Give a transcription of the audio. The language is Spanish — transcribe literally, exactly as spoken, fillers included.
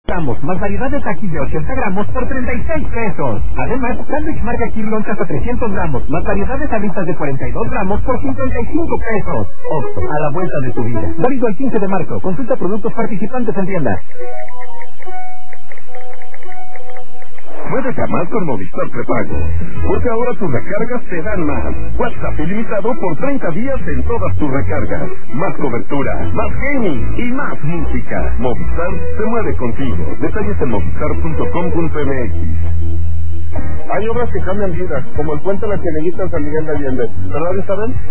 gramos, más variedad de taquis de ochenta gramos por treinta y seis pesos. Además, sándwich marca Kirlons hasta trescientos gramos, más variedad de sabritas de cuarenta y dos gramos por cincuenta y cinco pesos. Oxxo, a la vuelta de tu vida. Válido el quince de marzo. Consulta productos participantes en tienda. Puedes llamar con Movistar Prepago, porque ahora tus recargas te dan más. WhatsApp ilimitado por treinta días en todas tus recargas. Más cobertura, más gaming y más música. Movistar se mueve contigo. Detalles en movistar punto com punto m x. Hay obras que cambian vidas, como el puente La Cieneguita en San Miguel de Allende. ¿Verdad, Isabel?